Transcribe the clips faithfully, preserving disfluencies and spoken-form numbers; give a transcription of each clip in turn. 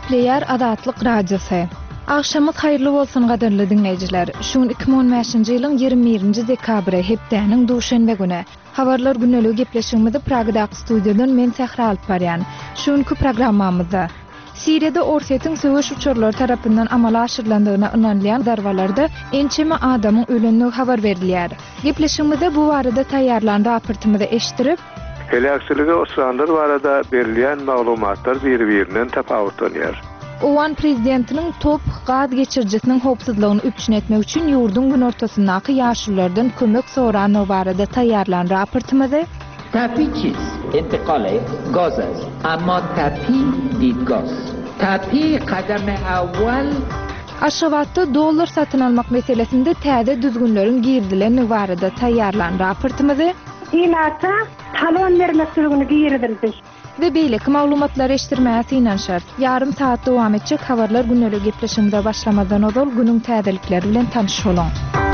Nükleer Adatlyk Radiosu. Akşamız hayırlı bolsun gaderli dinleyijiler. Şuň iki bin on beşinji ýylyň ýygrimi birinji dekabry hepdeniň duşanbe güni. Habarlar güneligi gepleşigimizde Pragda studiýadan men Sehra alyp barýan. Şuňky programmamyzda Siriýede ortaýyň söwüş uçurlary tarapyndan amala aşyrlandygyna ynanýan darwalarda ençeme adamyň ölenligi habar berilýär. Gepleşigimizde bu barada taýýarlan raportymyzda eşdirip, Helakçylyga osranlar barada berilýän maglumatlar bir-birinden tapawutlanýar. Owan prezidentiniň top gaz geçirjisiniň howpsuzlygyny üçin etmek üçin ýurdun gün ortasyndaky ýaşurlardan kömek sorany barada taýýarlan raportymyzda تپی چیست؟ انتقال گاز است اما تپی دیدگاز تپی قدم اول Aşgabatda dollar satyn almak meselesinde täze düzgünleriň girdilerini barada taýýarlan raportymyzda İlata talon vermek sürgünü giyirdildi. Ve beýleki maglumatlar eşdirmäsi inan şart. Yarım saat dowam etjek habarlar güneligi gepleşigimizde başlamadan ozal günüň täzelikleri bilen tanyş bolun.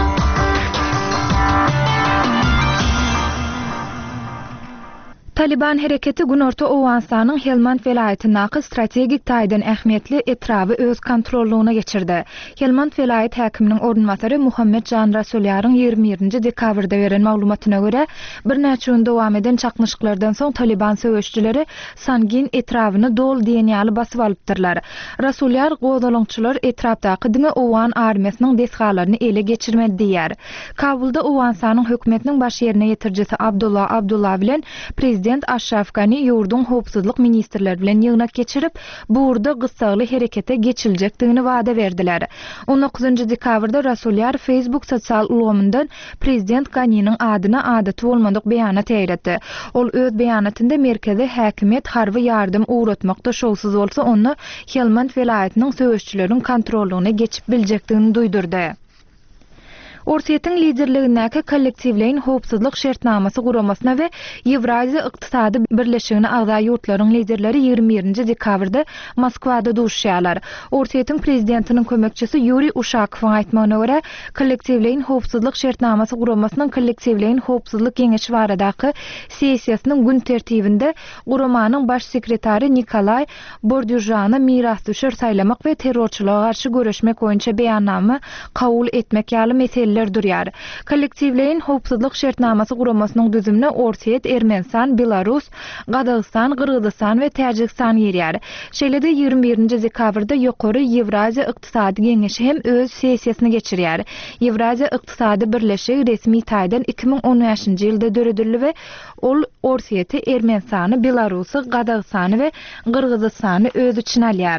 Taliban hereketi Günorta Owganistanyň Helmand welaýatynyň strategik taýdan ähmiýetli etrawy öz kontrollugyna geçirdi. Helmand welaýat häkiminiň ornmasary Muhammed Jan Rasulyaryň ýygrimi birinji dekabrda beren maglumatyna görä, bir näçe gün dowam eden çaknyşyklardan soň Taliban söwüşçüleri Sangin etrawyny dol diýenýaly basyp alypdyrlar. Rasulyar gowdalaňçylar etrapdaky diňe Owgan armiýasynyň desgalaryny ele geçirmedi diýär. Kabulda Owganistanyň hökümetiniň baş ýerine ýetirjisi Abdullah Abdullah bilen Prezident Ashraf Ghani ýurdun howpsuzlyk ministrleri bilen ýygnak geçirip, burada gysgaly herekete geçiljekdigini wada berdiler. on dokuzunji dekabrda Rasulyar Facebook sosial ulgamyndan Prezident Ghani'niň adyna adaty bolmadyk beýanat eýretdi. Ol öz beýanatynda merkezi häkimet harby ýardym uğratmakda şowsuz bolsa, onu Helmand welaýatynyň söwüşçüleriň kontrollugyna geçip biljekdigini duýdurdy. Ortaýyň liderligindäki kollektiwlerin howpsuzlyk şertnamasy guramasyna we Ýewraziýa ykdysady birleşigine agza ýurtlaryň liderleri ýygrimi birinji dekabrda Moskwada duşýarlar. Ortaýyň prezidentiniň kömekçisi Yuri Ushakowyň aýtmagyna görä, kollektiwlerin howpsuzlyk şertnamasyny guramasynyň kollektiwlerin howpsuzlyk geňeşi baradaky sessiýasynyň gün tertibinde guramanyň baş sekretary Nikolay Bordyujany miras düşür saýlamak we terrorçylyga garşy göreşmek boýunça beýannama kabul etmek ýaly mesele durýar. Kollektiwlerin howpsuzlyk şertnamasy guramasynyň düzümine Ortaýyt, Ermenistan, Belarus, Gazagystan, Gyrgyzstan we Täjikistan ýerýär. Şeýlede ýygrimi birinji dekabrda ýokary Ýewraziýa ykdysady geňeşi hem öz sessiýasyny geçirýär. Ýewraziýa ykdysady birleşigi resmi taýdan iki bin on beşinji ýylda döredildi we ol Ortaýyty, Ermenistany, Belarusy, Gazagystany we Gyrgyzstany öz içine alýar.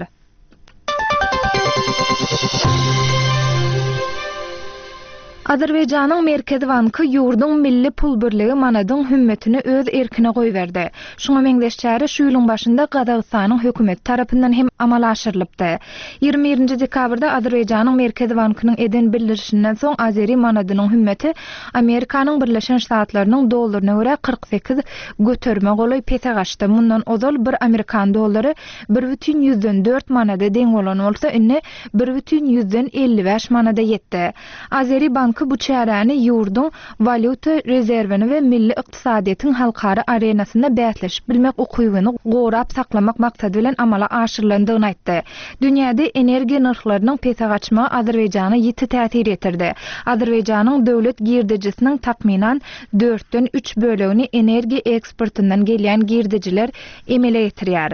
Azerbaýjanyň Merkezi Banky ýurdun milli pul birligi manadyň hümmetini öz erkine goýberdi. Şoňa meňdeşçäri şu ýylyň başynda Gazagystanyň hökümeti tarapyndan hem amala aşyrylypdy. ýygrimi birinji dekabrda Azerbaýjanyň Merkezi Bankynyň eden bildirişinden soň Azeri manadynyň hümeti Amerikanyň Birleşen Ştatlarynyň dollaryna görä kırk sekiz göterme goly pete gaçdy. Mundan ozal bir Amerikan dollary bir бүтүn yüzden dört manada deň bolan bolsa, indi bir бүтүn yüzden elli beş manada ýetdi. Azeri Bank bu çäräni ýurdun valyuta rezerwini we milli ykdysadyýetyň halkara arenasynda bäsleşip bilmek ukybyny gorap saklamak maksady bilen amala aşyrlandygyny aýtdy. Dünýäde energiýa narhlarynyň pete gaçmagy Azerbaýjana ýiti täsir etirdi. Azerbaýjanyň döwlet girdijisiniň takminan dörtden üç bölegini energiýa eksportyndan gelýän girdijiler emele ýetirýär.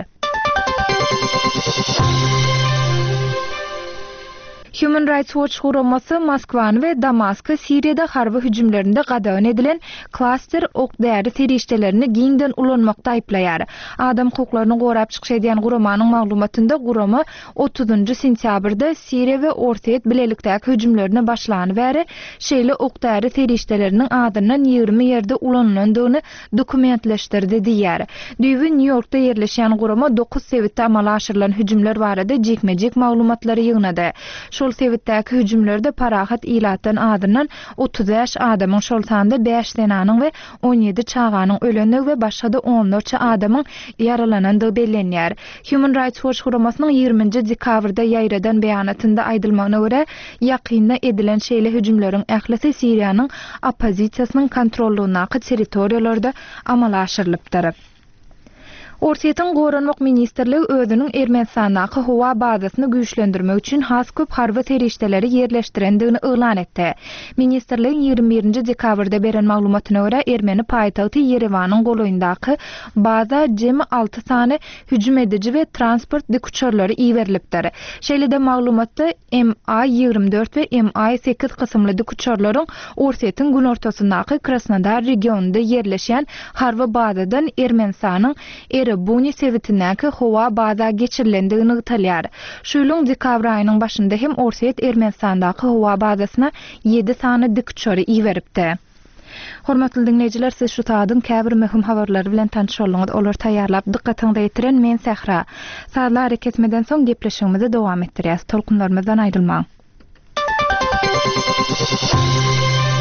Human Rights Watch guramasy Moskwa we Damask'a Siriýede harby hüjümlerinde gadagan edilen klaster okdäri terişdelerini giňden ulanmakda aýplaýar. Adam hukuklaryny gorap çykyş edýän guramanyň maglumatynda gurama otuzunji sentýabrda Siriýa we Ortaýyt bilelikdäki hüjümlerine başlany bäri şeýle okdäri terişdeleriniň adynyň ýygrimi ýerde ulanlandygyny dokumentleşdirdi diýär. Düýbi New Yorkda ýerleşýän gurama dokuz sebitde amala aşyrylan hüjümler barada jekmejek maglumatlary ýygnady. Şol sebitdäki hüjümlerde parahat ilatdan adynyň otuz beş adamyň şol sanda beş senanyň we on ýedi çaganyň ölenligi we başga da on dört adamyň yaralanandygy bellenýär. Human Rights Watch guramasynyň ýygrimiňji dekabrda ýaýradan beýanatynda aýdylmagyna görä, ýakynda edilen şeýle hüjümleriň ählisi Siriýanyň opozisiýasynyň kontrollugyna territoriýalarda amala aşyrylypdyr. Orsiýetin Goranmak Ministerligi özünün Ermenistandagı howa bazasyny güýçlendirmek üçin has köp harby terişdeleri ýerleşdirendigini öýlan etdi. Ministerligiň ýygrimi birinji dekabrda beren maglumatyna görä Ermeni paýtagty Yerewanyň goloýundaky baza jemi alty sany hüjüm edici we transport dik uçurlary iýerilipdir. Şeýlede maglumatda M A ýygrimi dört we M A sekiz kysymly dik uçurlaryň Orsiýetin gün ortasyndaky Krasnodar regionunda ýerleşýän harby bazadan Ermenistanyň Erebuni sevitindäki howa baza geçirilendigini ýytalýar. Şuýluň dekabr aýynyň başynda hem Orsiýet Ermenistandaky howa bazasyna ýedi sany dik uçury iýeripdi. Hormatly dinleýijiler, siz şu taýdan käbir möhüm habarlary bilen tanışýarlyňyz. Olar taýýarlap dikkatiňizi ýetiren men Sähra. Saatlar hareketmeden soň gepleşigimizi dowam etdirýäs. Tolkunlarymyzdan aýrylmaň.